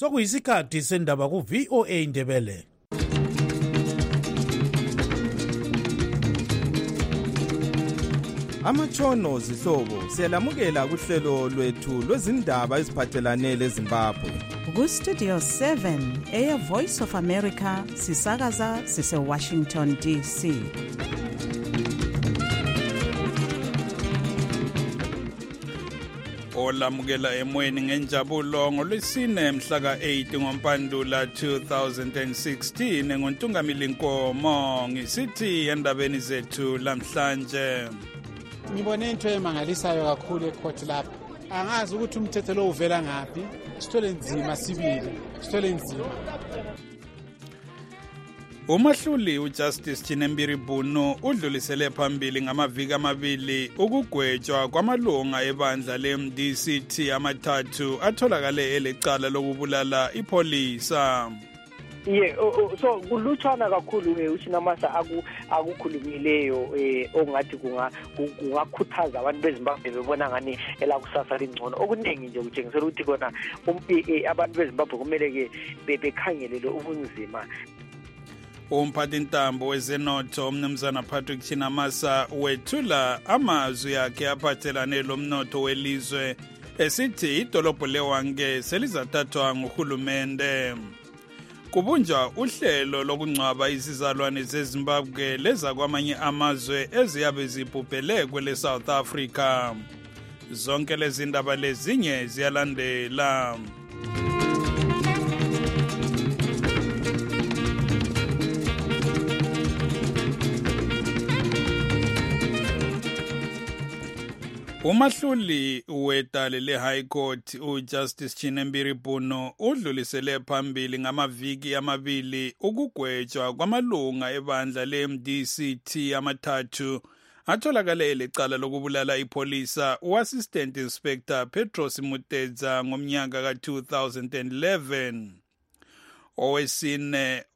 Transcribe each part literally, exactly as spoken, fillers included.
sokuyisikhathi sendaba ku-V O A Ndebele. Amatshono zihlobo siyalamukela kuhlelo lwethu lwezindaba eziphathelane leZimbabwe. Ku-Studio seven, Air Voice of America, sisakaza sise-Washington D C. Olamukela emweni ngenjabulo ngolwesine mhla ka-eight ngoMpandula two thousand sixteen ngontungamili Nkomo ngisithi endabeni zethu lamhlanje. Ngibone into emangalisayo kakhulu ecourt lapha. Angazi ukuthi umthetho lo uvela ngaphi. Sithole nzima sibili, sithole nzima. Umahluli uJustice Chinembiri Bunu udlulisele phambili ngamaviki amabili ukugwetshwa kwamalunga ebandla le-M D C T amathathu atholakale elecala lokubulala ipolisa. Yeah, so kulutshana kakhulu uShinamasa aku akukhulumileyo ongathi kunga kungakhuthaza abantu beZimbabwe bebona ngani elakusasa lingcono. Okuningi nje kutshengisela ukuthi kona abantu beZimbabwe kumele ke bebekhangelele ubunzima. Umphathintambo wezenotho umnumzana Patrick Chinamasa wethula amazwi yakhe aphathelane lomnotho welizwe esithi idolobho leWange selizathathwa nguhulumende. Kubunjwa uhlelo lokungcwaba izizalwane zeZimbabwe leza kwamanye amazwe eziyabe zibhubhele kwele South Africa. Zonke lezi ndaba lezinye ziyalandela. Umahluli wedale le-High Court uJustice Chinembiri Bunu udlulisele phambili ngamaviki amabili ukugwetshwa kwamalunga ebandla le-M D C T amathathu atholakale elecala lokubulala ipolisa u-Assistant Inspector Petros Mutedza ngomnyaka ka two thousand eleven. Owesine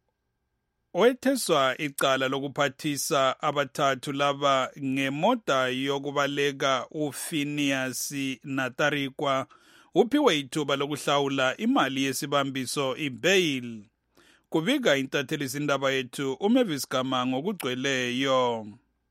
Owetheswa icala lokuphathisa abathathu laba ngemota yokubaleka uPhinias Natarikwa uphiwe ithuba lokuhlawula imali yesibambiso ibail. Kubika intatheli zindaba yethu uMavis Gama ngokugcweleyo.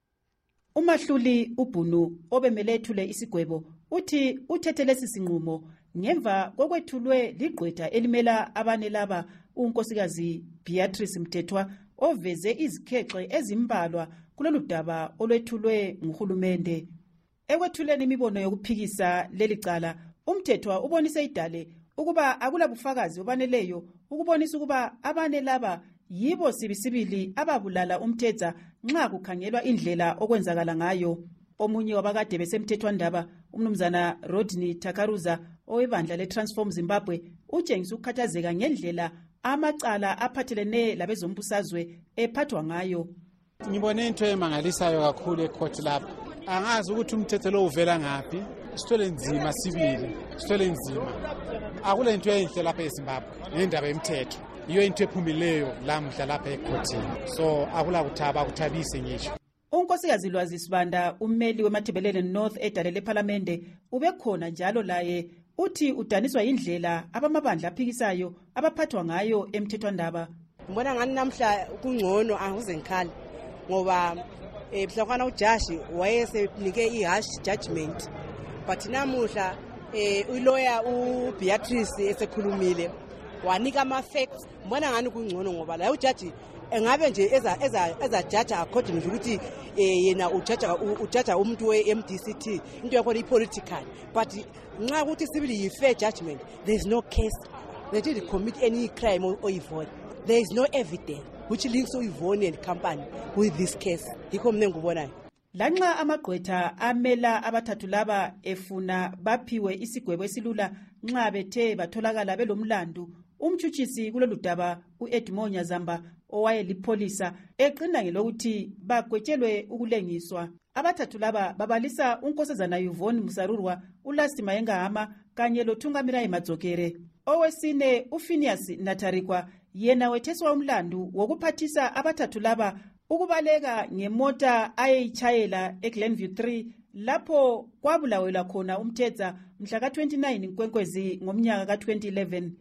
Umahluli uBunu obemele ethule isigwebo uthi uthethe lesi sinqumo ngemva kokwethulwe ligqwetha elimela abane laba unkosikazi Beatrice Mthethwa oveze izikhexe ezimbalwa kulolu daba olwethulwe nguhulumende. Ekwethuleni imibono yokuphikisa leli cala, uMthethwa ubonise idale ukuba akulabufakazi obaneleyo ukubonisa ukuba abane laba yibo sibisibili ababulala uMthethwa nxa kukhangelwa indlela okwenzakala ngayo. Omunye wabakade besemthethwandaba umnumzana Rodney Takaruza owebandla leTransform Zimbabwe utshengisa ukukhathazeka ngendlela amacala aphathelene labezombusazwe ephathwa ngayo. Ngibone into emangalisayo kakhulu ecourt lapha. Angazi ukuthi umthetho lo uvela ngaphi. Sithole nzima sibili, sithole nzima. Akule into enhle lapha eZimbabwe ngendaba yemthetho. Iyo into ephumileyo lamhla lapha ecourtini. So akula kuthaba kuthabise ngisho. Unkosikazi Lwazi Sibanda ummeli weMathebelele North edale leParliamente ubekhona njalo laye uthi udaniswa indlela abamabandla aphikisayo abaphathwa ngayo emthethwandaba. Ngibona ngani namhla kungcono angize ngikhali ngoba eh mhlakwana ujaji wayesenike ihash judgment but namuhla eh ulawyer uBeatrice esekhulumile wanika ama facts. Ngibona ngani kungcono ngoba la ujaji engabe nje eza eza eza judge according ukuthi yena ujaja ujaja umuntu we-M D C T into yakho i-political but nxa ukuthi sibili yi-fair judgment, there is no case, they didn't commit any crime or evil, there is no evidence which links Uyivoni and company with this case. Yikho mina ngikubonayo. Lanxa amagqwetha amela abathathu laba efuna baphiwe isigwebo esilula nxa bethe batholakala belomlandu, umtshutshisi kulolu daba uEdmonya Zamba owayelipolisa eqina ngelokuthi bagwetshelwe ukulengiswa. Abathathu laba babalisa unkosazana Yvonne Musarurwa, uLasti Mayengahama kanye loThungamira Madzokere. Owesine uPhinias Natarikwa yena wetheswa umlandu wokuphathisa abathathu laba ukubaleka ngemota ayeyichayela eGlenview three lapho kwabulawela khona uMthethwa mhla ka twenty-nine Nkwenkwezi ngomnyaka ka twenty eleven.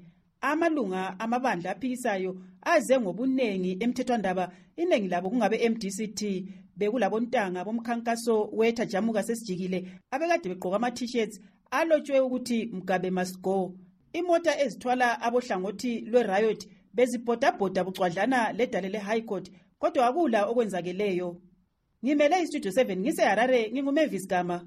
amalunga amabandla aphikisayo aze ngobuningi emthethwandaba iningi labo kungabe M D C T bekulabontanga bomkhankaso wetha jamuka sesijikile abekade begqoka ama t-shirts alotshwe ukuthi Mugabe must go. Imota ezithwala abohlangothi lwe-riot bezibhodabhoda bucwadlana ledale le-High Court kodwa akula okwenzakeleyo. Ngimele iStudio seven ngise-Harare nginguMavis Gama.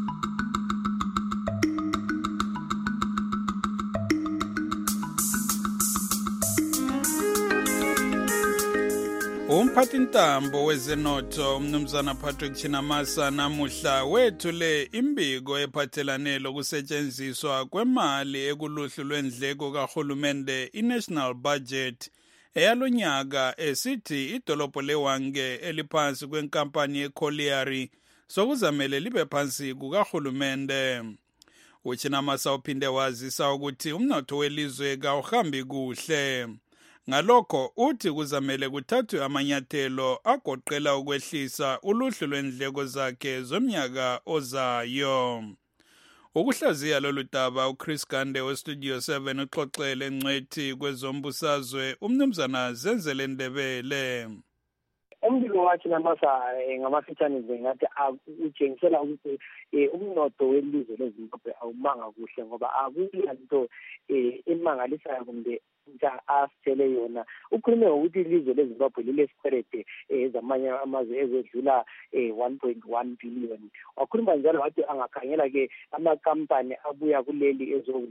Umphathintambo wezenotho umnumzana Patrick Chinamasa namuhla wethule imbiko ephathelane lokusetshenziswa kwemali ekuluhlu lwendleko kahulumende i-National Budget eyalonyaka esithi idolobho leWange eliphansi kwenkampani yeColliery sokuzamele libe phansi kukahulumende. UChinamasa uphinde wazisa ukuthi umnotho welizwe kawuhambi kuhle. Ngalokho uthi kuzamele kuthathwe amanyathelo agoqela ukwehlisa uluhlu lwendleko zakhe zomnyaka ozayo. Ukuhlaziya lolu daba uChris Gande weStudio seven uxoxele ngcwethi kwezombusazwe umnumzana Zenzele Ndebele. Umbiko wakhe namasa ngamafitshane nje ngathi utshengisela ukuthi umnotho welizwe leZimbabwe awumanga kuhle ngoba akulanto emangalisayo kumbe nja asitshele yona. Ukhulume ukuthi ilizwe leZimbabwe lilesikwelede ezamanye amazwe ezedlula one point one billion. Wakhuluma njalo wathi angakhangela ke amakampani abuya kuleli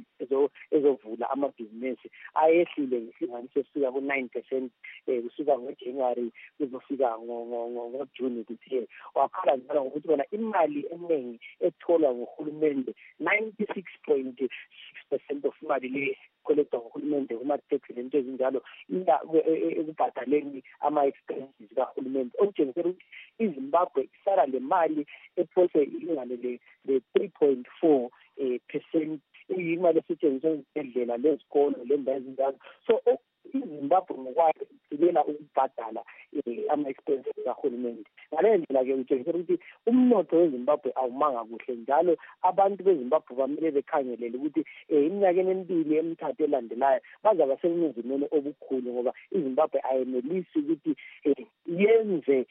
ezovula amabhizinesi ayehlile ngesilinganiso esisuka ku nine percent kusuka ngoJanuary kuzofika ngoJune kuthi. Wakhala njalo ngokuthi bona imali eningi etholwa nguhulumende ninety-six point six percent of imali le collector nguhulumende kuma-tax lento ezinjalo ekubhadaleni ama-expenses kahulumende. Okutshengisela ukuthi iZimbabwe isala le mali ephose ilingane le-three point four percent imali esetshenziswa ezibhedlela lezikolo lendawo ezinjalo. So iZimbabwe ngokwayo igcilela ukubhadala ama-expenses kahulumende. Ngaleyo ndlela-ke utshengisela ukuthi umnotho weZimbabwe awumanga kuhle njalo abantu beZimbabwe bamele bekhangelele ukuthi iminyakeni emibili emithathu elandelayo bazaba sebunzimeni obukhulu ngoba iZimbabwe ayenelisi ukuthi yenze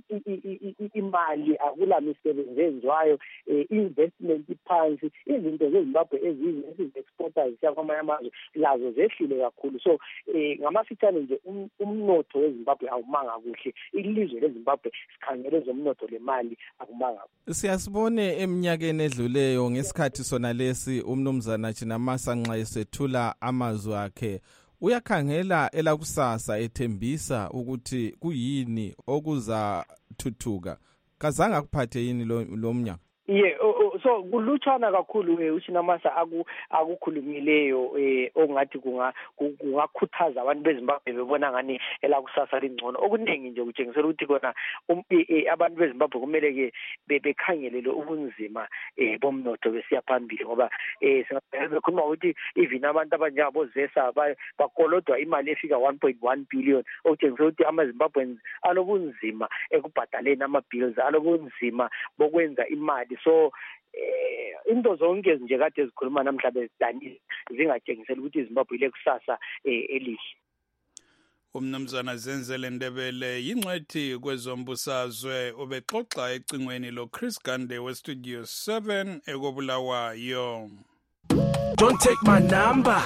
imali, akula misebenzi enziwayo, investment iphansi, izinto zeZimbabwe ezi-exporters yakwamanye amazwe lazo zehlile kakhulu. So ngamafitshane nje umnotho weZimbabwe awumanga kuhle. Ilizwe leZimbabwe sikhangele zomnotho lemali akumanga. Siyasibone eminyakeni edluleyo ngesikhathi sona lesi umnumzana Chinamasa nxa esethula amazwi akhe uyakhangela elakusasa ethembisa ukuthi kuyini okuzathuthuka. Kazange akuphathe yini lo mnyaka? Yeah, so kulutshwana kakhulu uChinamasa akukhulumileyo ongathi kungakhuthaza abantu beZimbabwe bebona ngani elakusasa lingcono. Okuningi nje kutshengisela ukuthi kona abantu beZimbabwe kumele ke bekhangelele ubunzima bomnotho besiya phambili ngoba sikhuluma ukuthi even abantu abanjengabo Zesa bakolodwa imali efika one point one billion. Okutshengisela ukuthi amaZimbabweans alobunzima ekubhadaleni ama-bills, alobunzima bokwenza imali. So into zonke nje kade ezikhuluma namhlanje ezidanile zingatshengisela ukuthi iZimbabwe ile kusasa elihle. Umnumzana Zenzele Ndebele yingcwethi kwezombusazwe ubexoxa ecingweni lo Chris Gande weStudio seven ekobulawayo. Don't take my number.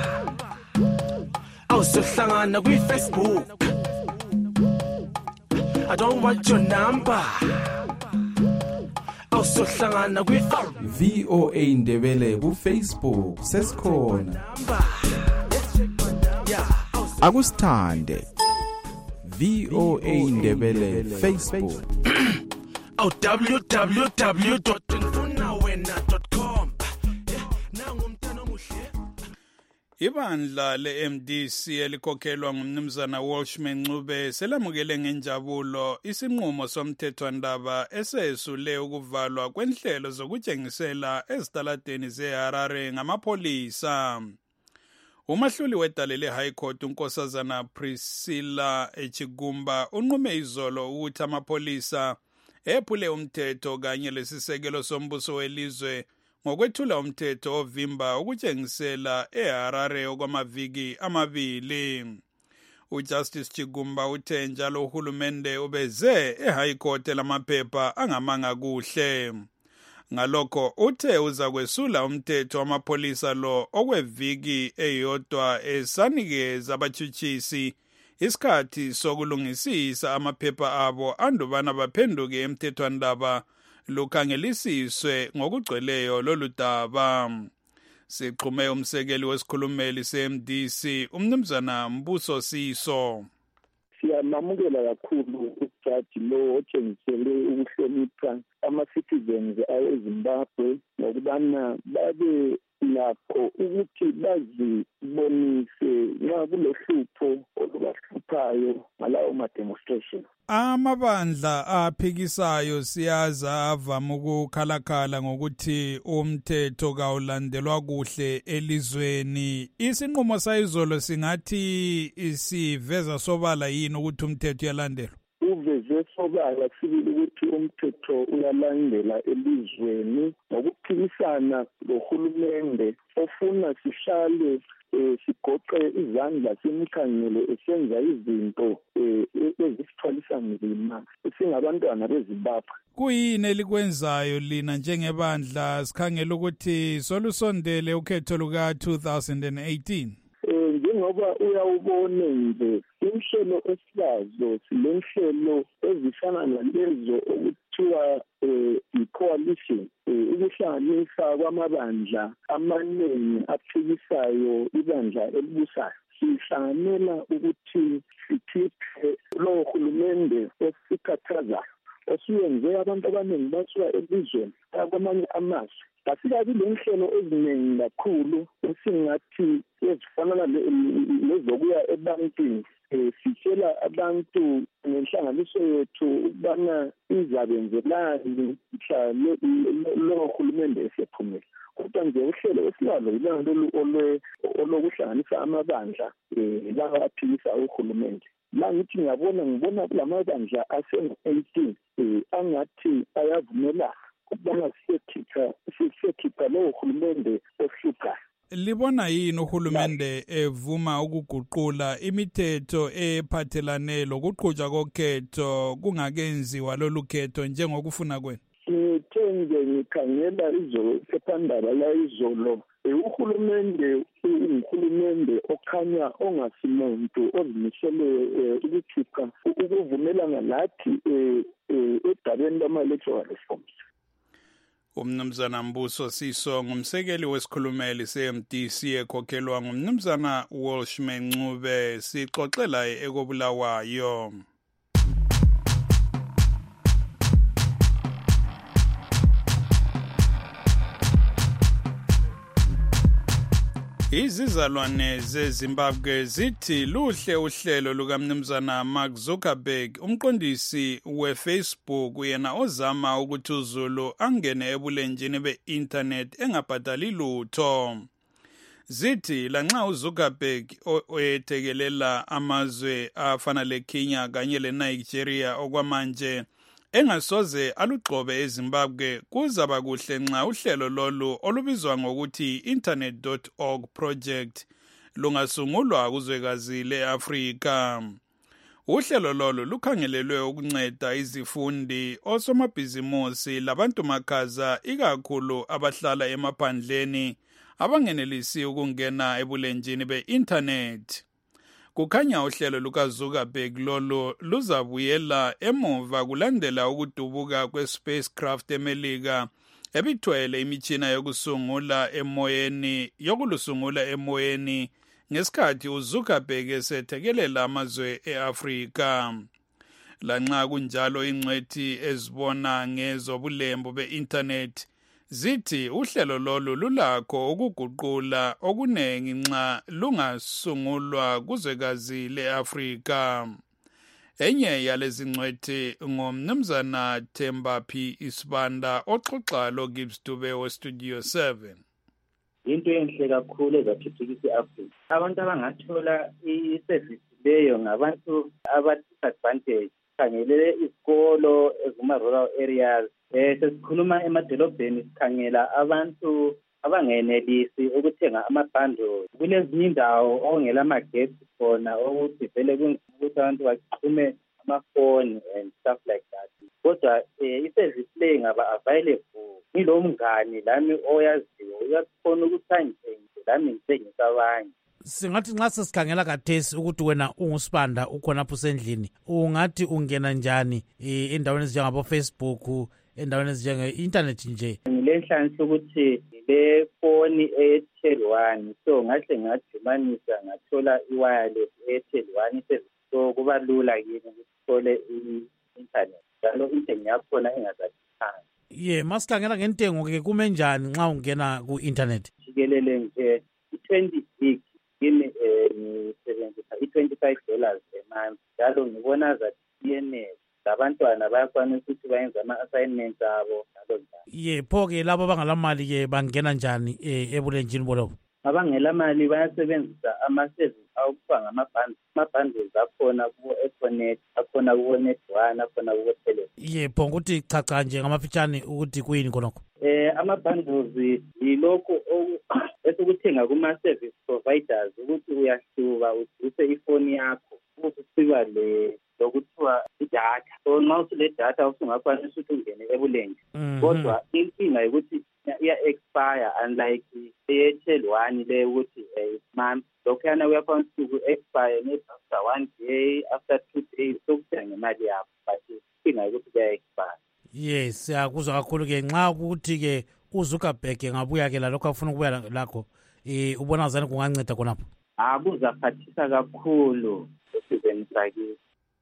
Awusohlangana kwiFacebook. I don't want your number. Awusohlangana kwi-V O A Ndebele kuFacebook sesikhona. Akusithande V O A Ndebele Facebook. Oh w w w dot mfunawena dot com. Ibandla le-M D C elikhokhelwa ngumnumzana Walshman Ncube selamukele ngenjabulo isinqumo somthethwandaba esesule ukuvalwa kwenhlelo zokutshengisela ezitaladeni zeHarare ngamapholisa. Umahluli wedale le-High Court unkosazana Priscilla Echigumba unqume izolo ukuthi amapholisa ephule umthetho kanye lesisekelo sombuso welizwe ngokwethula umthetho ovimba ukutshengisela eHarare okwamaviki amabili. uJustice Chigumba uthe njalo uhulumende ubeze eHigh Court lamaphepha angamanga kuhle. Ngalokho uthe uza kwesula umthetho wamapholisa lo okweviki eyodwa esanikeza abatshutshisi isikhathi sokulungisisa amaphepha abo andubana baphenduke emthethwandaba lukhangelisiswe ngokugcweleyo lolu daba. Siqhume umsekeli wesikhulumeli se-M D C umnumzana Mbuso Siso. Siyamamukela kakhulu ujaji lo otshengisele ukuhlonipha ama-citizens aweZimbabwe ngokubana babe lakho ukuthi bazibonise nxa kulohlupho olubahluphayo ngalawo ma-demonstration. Amabandla aphikisayo siyaza avama ukukhalakhala ngokuthi umthetho kawulandelwa kuhle elizweni. Isinqumo sayizolo singathi siveza sobala yini ukuthi umthetho uyalandelwa? Uveze sobala sibili ukuthi umthetho uyalandela elizweni ngokuphikisana lohulumende ofuna sihlale sigoqe izandla simkhangele esenza izinto ezisithwalisa nzima singabantwana beZimbabwe. Kuyini elikwenzayo lina njengebandla sikhangela ukuthi solusondele ukhetho luka two thousand eighteen? Njengoba uyawubone nje inhlelo esilazo silenhlelo ezifana nalezo okuthiwa i-coalition ukuhlanganisa kwamabandla amaningi aphikisayo ibandla elibusayo. Sihlanganela ukuthi sikhiphe lo hulumende osikhathazayo osuyenze abantu abaningi basuka elizweni kwamanye amazwe. Kasikabi lenhlelo eziningi kakhulu esingathi ezifana lezokuya ebantwini sitshela abantu ngenhlanganiso yethu ukubana izabenzelani mhla lo hulumende esephumile. Kodwa nje uhlelo esilalo yilolu olokuhlanganisa amabandla lawa aphikisa uhulumende. La ngithi ngiyabona ngibona kulamabandla asengu-eighteen angathi ayavumelana ukubana siyekhipha siyekhipha lowo hulumende ohluphayo. Libona yini uhulumende evuma ukuguqula imithetho ephathelane lokuqhutshwa kokhetho kungakenziwa lolu khetho njengokufuna kwenu? Ngithe nje ngikhangela izolo sephephandaba la izolo uhulumende uhulumende okhanya ongasimuntu ozimisele ukukhipha ukuvumelana lathi edabeni lama-electoral reforms. Umnumzana Mbuso Siso ngumsekeli wesikhulumeli se-M D C ekhokhelwa ngumnumzana Walsh Mencube. Sixoxela ekobulawayo. Izizalwane zeZimbabwe zithi luhle uhlelo lukaMnumzana Mark Zuckerberg, umqondisi weFacebook, yena ozama ukuthi uZulu angene ebulenjini be-internet engabhadali lutho. Zithi lanxa uZuckerberg oyethekelela amazwe afana leKenya kanye leNigeria okwamanje engasoze alugxobe eZimbabwe, kuzaba kuhle nxa uhlelo lolu olubizwa ngokuthi internet dot org project lungasungulwa kuzwekazi le-Afrika. Uhlelo lolu lukhangelelwe ukunceda izifundi, osomabhizimusi labantu makhaza ikakhulu abahlala emaphandleni abangenelisi ukungena ebulenjini be-internet. Kukhanya uhlelo lukaZuckerberg lolu luzabuyela emuva kulandela ukudubuka kwe-spacecraft eMelika ebithwele imitshina yokusungula emoyeni yokulusungula emoyeni ngesikhathi uZuckerberg esethekelela amazwe e-Afrika. Lanxa kunjalo ingcwethi ezibona ngezobulembu be-internet zithi uhlelo lolu lulakho ukuguqula okunengi nxa lungasungulwa kuzwekazi le-Afrika. Enye yalezi ngcwethi ngumnumzana Themba P. Isibanda oxoxa lo-Gibbs Dube we-Studio seven. Into enhle kakhulu ezathuthukisa i-Afrika. Abantu abangathola i-service leyo ngabantu aba-disadvantage sikhangele isikolo ezima-rural areas. Um sesikhuluma emadolobheni sikhangela abantu abangenelisi ukuthenga ama-bundles. Kulezinye indawo okungela amagesi khona ukuthi vele kunzima ukuthi abantu baxhume amafoni and stuff like that. Kodwa um i-service le ingaba available. Ngilo mngani lami oyaziyo uyakhona ukuthi angithengise lami ngithengise abanye. Singathi nxa sesikhangela kathesi ukuthi wena ungusibanda ukhonapho sendlini, ungathi ungena njani endaweni ezinjengabo Facebook, endaweni ezinjenge-internet nje? Ngilenhlanhla ukuthi le foni e-Airtel One, so ngahle ngajumanisa ngathola i-wireless e-Airtel One service, so kuba lula yini ukuthi uthole i-internet njalo intengo yakhona ingazathanga. Ye, masikhangela ngentengo-ke kume njani nxa ungena ku-internet? Jikelele nje i-twenty gig yini ngisebenzisa i-twenty-five dollars a month, njalo ngibona zathi iyenele. Labantwana bayakwanisa ukuthi bayenze ama-assignments abo njalo njalo. Ye, pho-ke labo abangalamali-ke bangena njani ebulenjini bolobo? Abangela mali bayasebenzisa ama-service awukuthiwa ngama-bundles. Ama-bundles akhona kubo-Econet, akhona kubo-Net One, akhona kubo-Tele. Ye, pho ukuthi chacha nje ngamafitshane ukuthi kuyini khonokho? Eh ama-bundles yilokhu esikuthenga kuma-service providers ukuthi uyahluba uduse ifoni yakho ukuthi siba le lokuthiwa idatha. So nxa usule data usungakwanisa ukuthi ungene ebulenje. Kodwa inkinga ukuthi iya-expire unlike i-Airtel One le ukuthi month. Lokhuyana uyakwanisa uku-expire maybe after one day, after two days, sokuthenga ngemali yakho. But inkinga ukuthi kuya-expire. Yes, siyakuzwa kakhulu-ke nxa ukuthi-ke uZuckerberg ngabuya-ke lalokho afuna ukubuya lakho, um ubona zani kunganceda khonapho? Ah, kuzaphathisa kakhulu esizweni sakithi.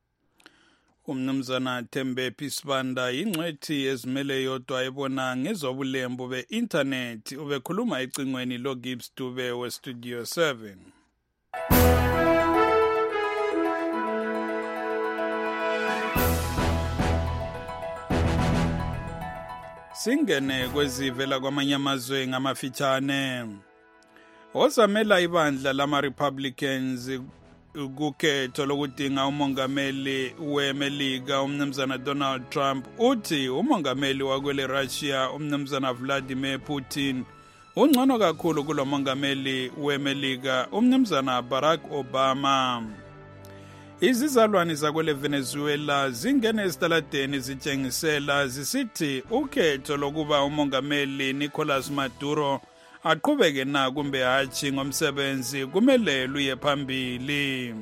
Umnumzana Thembephi Sibanda ingcwethi ezimele yodwa ebona ngezobulembu be-internet ubekhuluma ecingweni loGibbs Dube we-Studio seven. Singene kwezivela kwamanye amazwe ngamafitshane. Ozamela ibandla lama-Republicans ukukhetho lokudinga umongameli weMelika umnumzana Donald Trump uthi umongameli wakwele Russia umnumzana Vladimir Putin ungcono kakhulu kulo mongameli weMelika umnumzana Barack Obama. Izizalwane zakwele Venezuela zingene esitaladeni zitshengisela zisithi ukhetho lokuba umongameli Nicolas Maduro aqhubeke na kumbe hatshi ngomsebenzi kumele luye phambili.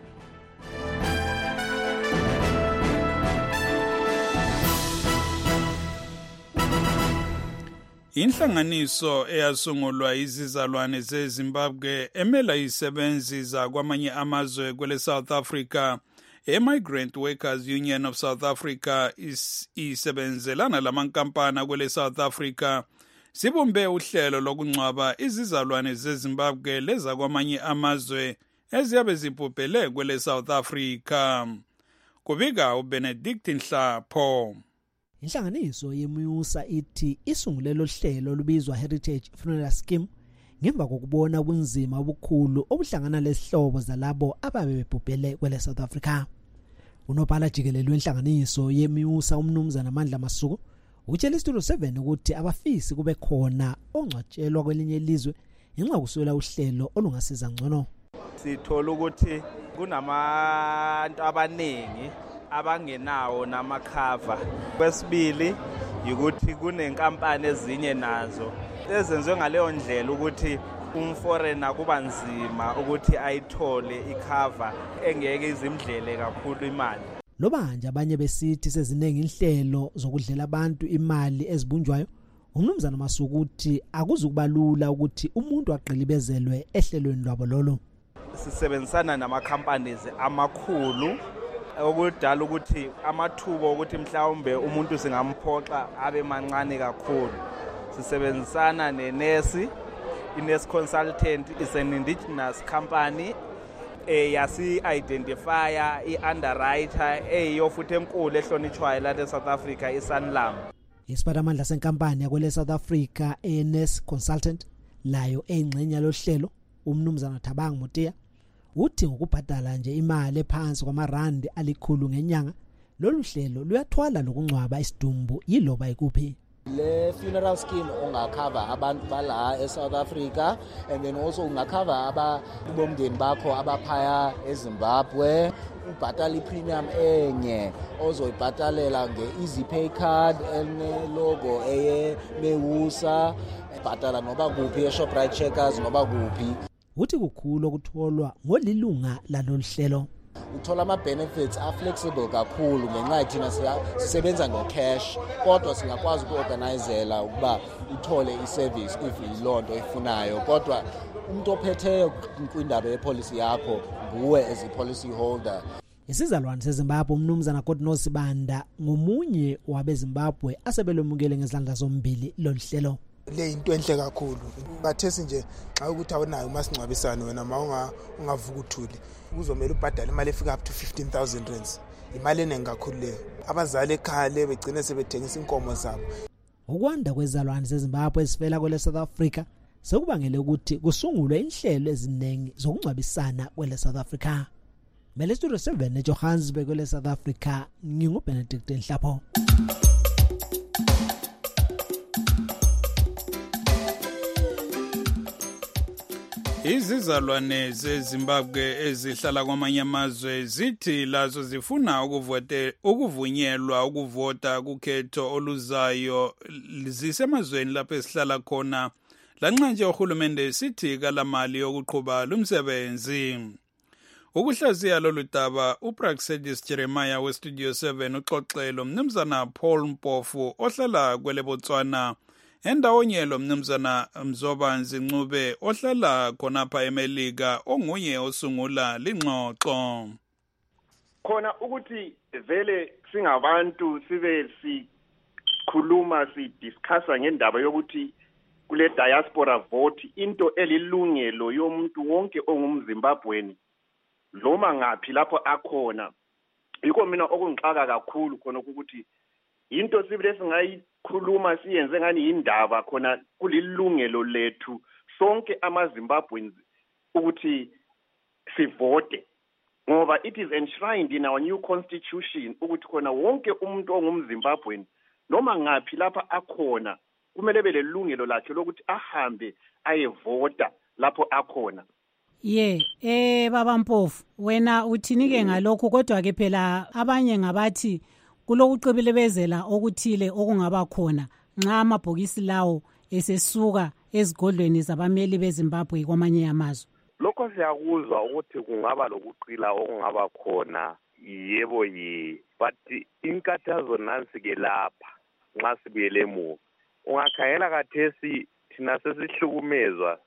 Inhlanganiso eyasungulwa izizalwane zeZimbabwe emela izisebenzi zakwamanye amazwe kwele South Africa, eMigrant Workers Union of South Africa isebenzelana lamankampani kwele South Africa, sibumbe uhlelo lokungcwaba izizalwane zeZimbabwe leza kwamanye amazwe eziyabe zibhubhele kwele South Africa. Kubika uBenedict Nhlapho. Inhlanganiso yeMusa ithi isungulelo hlelo lubizwa Heritage Funeral Scheme ngemva kokubona ubunzima obukhulu obuhlangana lesihlobo zalabo ababe bebhubhele kwele South Africa. Unobhala jikelele wenhlanganiso yeMusa umnumzana Mandla Masuku utshela iStudio seven ukuthi abafisi kube khona ongcwatshelwa kwelinye ilizwe ngenxa kuswela uhlelo olungasiza ngcono. Sithola ukuthi kunabantu abanengi abangenawo namakhava. Kwesibili ukuthi kunenkampani ezinye nazo ezenziwe ngaleyo ndlela ukuthi umforeigner kuba nzima ukuthi ayithole ikhava engeke izimdlele kakhulu imali. Loba nje abanye besithi sezinengi inhlelo zokudlela abantu imali ezibunjwayo, umnumzana Masuku uthi akuzukubalula ukuthi umuntu aqilibezelwe ehlelweni lwabo lolo. Sisebenzisana nama-companies amakhulu okudala ukuthi amathuba ukuthi mhlawumbe umuntu singamphoxa abe mancane kakhulu. Sisebenzisana neNesi, iNesi Consultant is an indigenous company eyasi-identifier i-underwriter eyiyo futhi enkulu ehlonitshwayo la eSouth Africa iSanlam. Isiphatamandla senkampani yakwele South Africa eNesi Consultant layo engxenye lohlelo umnumzana Thabang Motiya uthi ngokubhadala nje imali ephansi kwamarandi alikhulu ngenyanga lolu hlelo luyathwala lokungcwaba isidumbu yiloba ikuphi. Le funeral scheme ungakhava abantu bala eSouth Africa and then also ungakhava aba bomndeni bakho abaphaya eZimbabwe, ubhatala ipremium enye ozoyibhatalela nge-easy pay card ene logo eye mewusa, bhatala noba kuphi eShoprite Checkers noba kuphi. Uthi kukhulu ukutholwa ngolilunga lalolu hlelo. Uthola ama-benefits a-flexible kakhulu ngenxa thina sisebenza ngo-cash, kodwa singakwazi uku-organizela ukuba uthole i-service if yiloo nto ifunayo, kodwa umuntu ophetheyo kwindaba yepolicy yakho nguwe as i-policy holder. Isizalwane seZimbabwe umnumzana Godno Sibanda ngomunye wabeZimbabwe asebelomukele ngezandla zombili lolu hlelo. Le into enhle kakhulu bathesi nje xa ukuthi awunayo umasingcwabisane wena ma ungavuka uthuli uzomela ubhadala imali efika up to fifteen thousand rands, imali eningi kakhulu leyo. Abazali ekhaya begcine sebethengisa inkomo zabo. Ukwanda kwezalwane zeZimbabwe esifela kwele South Africa sekubangele ukuthi kusungulwe inhlelo eziningi zokungcwabisana kwele South Africa. Mele Studio seven eJohannesburg kwele South Africa, nginguBenedict Nhlapho. Izizalwane zeZimbabwe ezihlala kwamanye amazwe zithi lazo zifuna ukuvote ukuvunyelwa ukuvota kukhetho oluzayo zisemazweni lapho esihlala khona, lanxa nje uhulumende sithi kalamali yokuqhuba lumsebenzi. Ukuhlaziya lolu daba uPraxedis Jeremiah weStudio seven uxoxelo mnumzana Paul Mpofu ohlala kwele Botswana, endawonye lo mnumzana Mzobanzi Ncube ohlala khonapha eMelika onguye osungula lingxoxo. Khona ukuthi vele singabantu sibe sikhuluma sidiscussa ngendaba yokuthi kule diaspora vote into elilungelo yomuntu wonke ongumZimbabweni noma ngaphi lapho akhona. Yiko mina okungixaka kakhulu khona ukuthi into sibile singayikhuluma siyenze ngani indaba khona kulilungelo lethu sonke amaZimbabweans ukuthi sivote, ngoba it is enshrined in our new constitution ukuthi khona wonke umuntu ongumZimbabwean noma ngaphi lapha akhona kumele belelungelo lakhe lokuthi ahambe ayevota lapho akhona. Ye, eh baba Mpofu, wena uthinike ngalokho, kodwa ke phela abanye ngabathi kulokuqibelebezela okuthile okungaba khona nxa amabhokisi lawo esesuka ezigodlweni zabameli beZimbabwe kwamanye amazwe. Lokho siyakuzwa ukuthi kungaba lokuqila okungaba khona, yebo yi, but inkathazo nansi ke lapha nxa sibuyele emuva. Ungakhangela kathesi thina sesihlukumezwa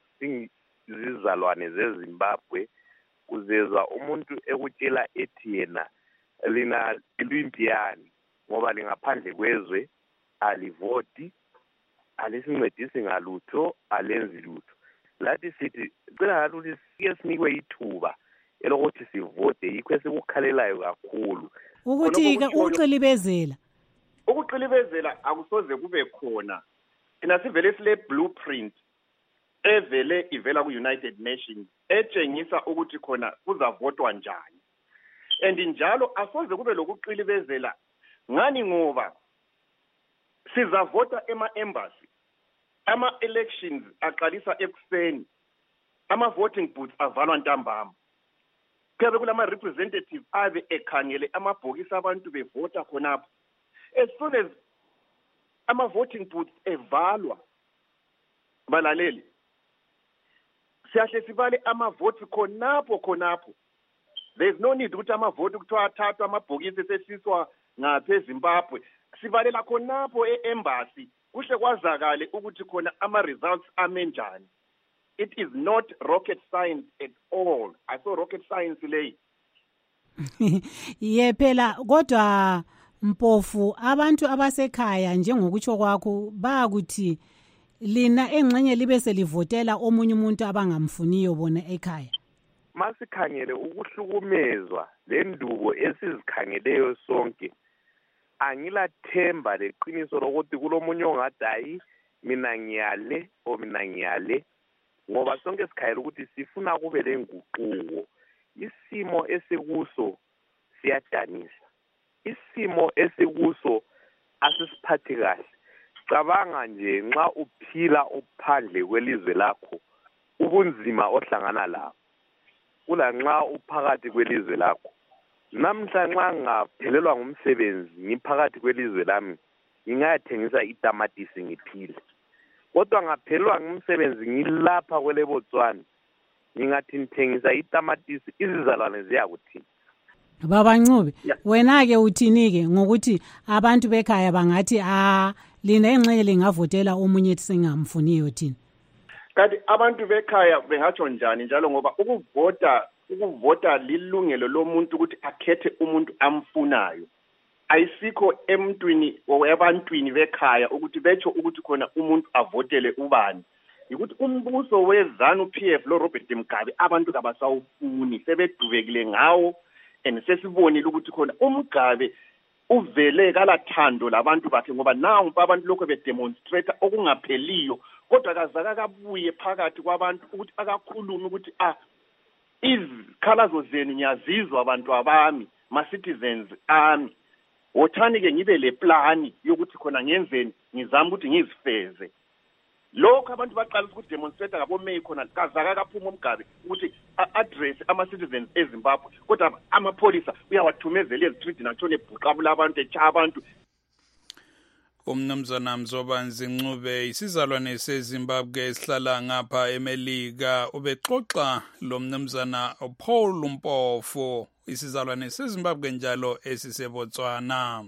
izizalwane zeZimbabwe, kuzezwa umuntu ekutshela ethi yena lina limpiyani ngoba lingaphandle kwezwe, alivoti, alisincedisi ngalutho, alenzi lutho. Lathi sithi cela ukuthi sike sinikwe ithuba elokuthi sivote, yikho esikukhalelayo kakhulu. Ukuthi ukuqilibezela ukuqilibezela akusoze kube khona. Thina sivele sile blueprint evele ivela ku-United Nations etshengisa ukuthi khona kuzavotwa njani. And njalo asoze kube lokuqilibezela ngani ngoba sizavota ema-embassy, ama-elections aqalisa ekuseni, ama-voting booths avalwa ntambama. Kuyabe kulama-representative abe ekhangele amabhokisi abantu bevota khonapho. As soon as ama-voting booths evalwa, balaleli, siyahle sibale ama-votes khonapho khonapho. There is no need ukuthi amavoti kuthiwa athathwa amabhokisi sesiswa ngapha eZimbabwe. Sibalela khonapho e-embassy kuhle kwazakale ukuthi khona ama-results amenjani. It is not rocket science at all. I saw rocket science leyi. Ye phela kodwa Mpofu, abantu abasekhaya njengokutsho kwakho bakuthi lina engxenye libe selivotela omunye umuntu abangamfuniyo bona ekhaya. Masikhangele ukuhlukumezwa lendubo esizikhangeleyo sonke, angilathemba leqiniso lokuthi kulomunye ongadayi mina ngiyale o mina ngiyale, ngoba sonke sikhayela ukuthi sifuna kube lenguquko. Isimo esikuso siyadanisa. isimo esikuso asisiphathi kahle. Cabanga nje nxa uphila uphandle kwelizwe lakho ubunzima ohlangana lawo. Kula nxa uphakathi kwelizwe lakho. Namhla nxa ngaphelelwa ngumsebenzi ngiphakathi kwelizwe lami ngingathengisa itamatisi ngiphile. Kodwa ngaphelelwa ngumsebenzi ngilapha kwele Botswana ngingathi ngithengisa itamatisi izizalwane ziyakuthini. Baba Ncube, wena ke uthini ke ngokuthi abantu bekhaya bangathi ah lina enxele lingavotela omunye ethi singamfuniyo thina. Kanti abantu bekhaya bengatsho njani njalo ngoba ukuvota ukuvota lilungelo lomuntu ukuthi akhethe umuntu amfunayo. Ayisikho emntwini webantwini bekhaya ukuthi betsho ukuthi khona umuntu avotele ubani. Ukuthi umbuso wezanu P F lo Robert Mugabe abantu kabasawufuni sebedubekile ngawo and sesibonile ukuthi khona uMgabe uvele kalathando labantu bakhe ngoba nawo abantu lokho bedemonstrate okungapheliyo kodwa kazaka kabuye phakathi kwabantu ukuthi akakhulume ukuthi ah izikhalazo zenu nyazizwa abantu abami ma citizens ami wothani ke ngibe le plan yokuthi khona ngenzeni ngizama ukuthi ngizifeze. Lokho abantu baqala ukuthi demonstrate ngabo May khona kazaka kaphuma uMgabe ukuthi address ama citizens eZimbabwe kodwa amapolisa uyawathumezela ezitreet natshone ebhuqabula abantu echa abantu. Umnumzana Mzobanzi Ncube isizalwane seZimbabwe esihlala ngapha eMelika ubexoxa lo mnumzana Paul Mpofu isizalwane seZimbabwe njalo esisebotswana.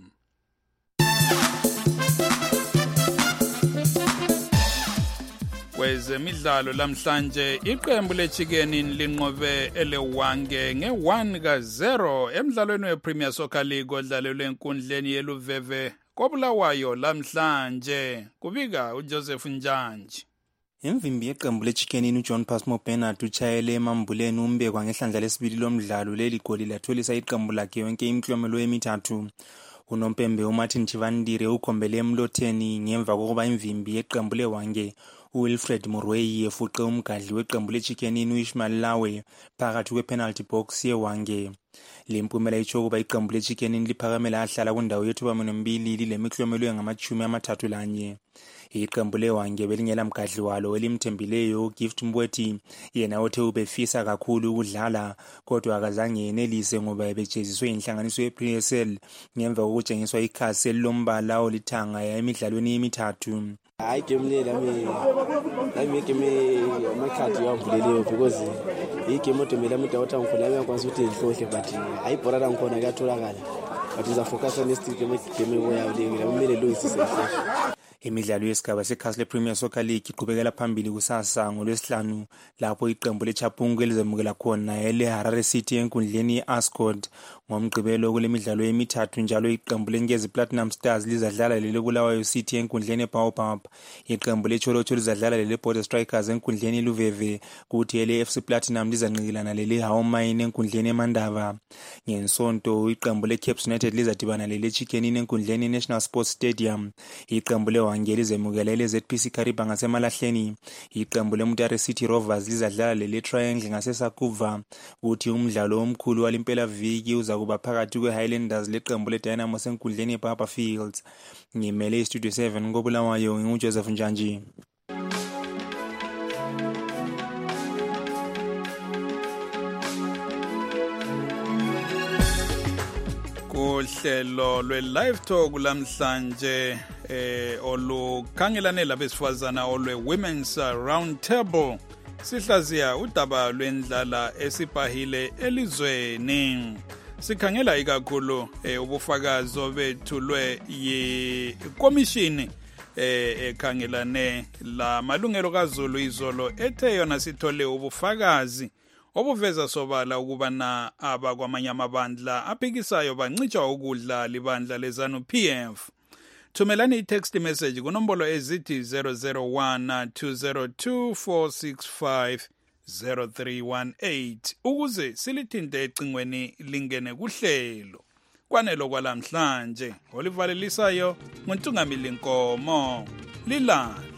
Kwezemidlalo lamhlanje iqembu leChicken linqobe elewange nge one ka zero emidlalweni wePremier Soccer League odlalelwe enkundleni yeLuveve koBulawayo lamhlanje. Kubika uJoseph Njanji. Imvimbi yeqembu leChicken uJohn Pasmo Bernard uchayele emambuleni umbekwa ngehlandla lesibili lomdlalo leli goli latholisa iqembu lakhe yonke imklomelo emithathu. Unompembe uMartin Chivandire ukhombele emlotheni ngemva kokuba imvimbi yeqembu lewange uWilfred Murweyi efuqe umgadli weqembu leChicken uIshmael Lawe phakathi kwepenalty box yewange. Lempumela itsho kuba iqembu leChicken liphakamela ahlala kundawo yethuba mbili lilemiklomelo engamachumi amathathu lanye. Iqembu lewange belingela mgadli walo elimthembileyo Gift Mbwethi yena othe ubefisa kakhulu ukudlala kodwa akazange yenelise ngoba ebejeziswe inhlanganiso yePre S L ngemva kokutshengiswa ikhasi lombala olithanga emidlalweni emithathu. Hayi game le lami lami game amakhadi yavuleleyo because igame odomela umuntu awuthi ngifuna uyakwazi ukuthi ihlohle but ayibhora ngkhona kuyatholakala but uza focus on next game game oyayo le kumele loyisise ihlohle. Imidlalo yesigaba sekhasi lePremier Soccer League iqhubekela phambili kusasa ngolwesihlanu lapho iqembu leChapungu elizemukela khona eleHarare City enkundleni yeAscot ngomgqibelo kulemidlalo emithathu njalo iqembu leNgezi Platinum Stars lizadlala leleBulawayo City enkundleni eBaobab. Iqembu leCholocho lizadlala leleBorder Strikers enkundleni eLuveve kuthi eleF C Platinum lizanqikilana leleHaumine enkundleni eMandava. Ngensonto iqembu leCape United lizadibana leleChicken enkundleni eNational Sports Stadium. Iqembu le ngelize le Z P C Kariba ngasemalahleni. Iqembu leMutare City Rovers lizadlala lele Triangle ngaseSakuva kuthi umdlalo omkhulu walimpela viki uza kuba phakathi kweHighlanders leqembu leDynamo senkundleni eBaba Fields. Ngimele iStudio seven ngoBulawayo nguJoseph Njanji. Kuhlelo lwe-Live Talk lamhlanje eh olukhangelane labesifazana olwe Women's Round Table sihlaziya udaba lwendlala esibhahile elizweni. Sikhangela ikakhulu eh, ubufakazi obethulwe yikomishini eh ekhangelane la malungelo kaZulu izolo ethe yona sithole ubufakazi obuveza sobala ukubana abakwamanye amabandla aphikisayo bancitsha ukudla libandla leZANU P F. Thumelani i-text message kunombolo ezithi zero zero one two zero two four six five zero three one eight ukuze silithinte ecingweni lingene kuhlelo. Kwanelo kwalamhlanje olivalelisayo nguNtungamili Nkomo lila